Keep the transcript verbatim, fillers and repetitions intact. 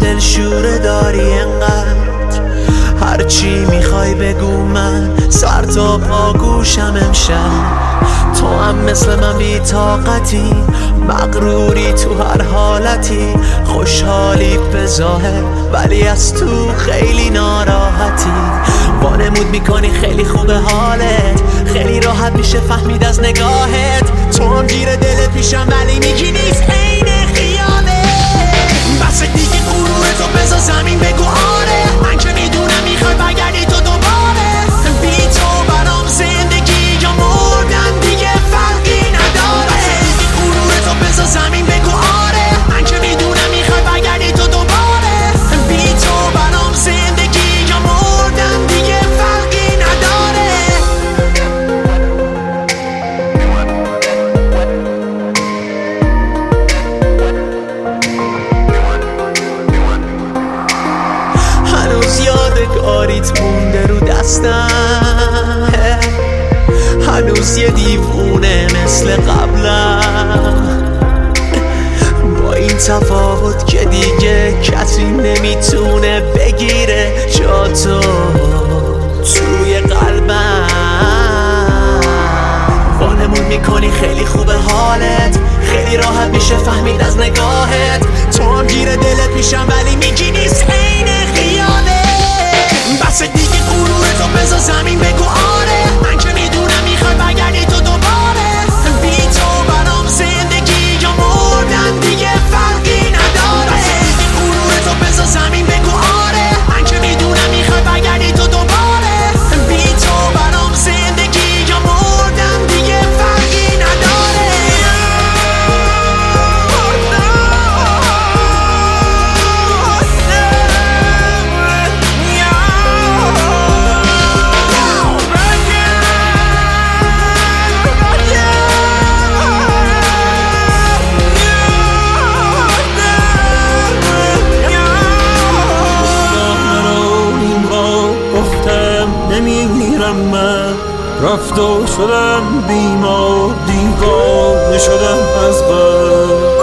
دلشوره داری انقدر، هرچی میخوای بگو من سر تا پا گوشم امشب. تو هم مثل من بی طاقتی، مغروری تو هر حالتی، خوشحالی به ظاهر ولی از تو خیلی ناراحتی. وانمود میکنی خیلی خوبه حالت، خیلی راحت میشه فهمید از نگاهت. تو هم گیر دلت میشم ولی میگی نیست عین خیالت. بس دیگه غرورتو بذار زمین بگو آره، من که میدونم میخوای برگردی تو دوباره. بی تو برام زندگی یا مردن دیگه فرقی نداره. بس دیگه غرورتو بذار زمین بگو آره، من که میدونم میخوای برگردی تو دوباره. بی تو برام زندگی یا مردن دیگه فرقی نداره. هنوز یادگاریت مونده رو دستم، هنوز یه دیوونه مثل قبلم، با این تفاوت که دیگه کسی نمیتونه بگیره جاتو توی قلبم. وانمون میکنی خیلی خوبه حالت، خیلی راحت میشه فهمید از نگاهت. تو هم گیر دلت میشم ولی میگی نیست عین خیالت. بس دیگه غرورتو بذار زمین بگو آره، من که میدونم میخوای برگردی تو دوباره. بی تو برام زندگی یا مردن دیگه فرقی نداره. بس دیگه غرورتو بذار زمین بگو آره، من که میدونم میخوای برگردی تو دوباره. بی تو برام زندگی یا مردن دیگه فرقی نداره. نمیرم من، رفت و شدم بیمار، دیوانه شدم از بر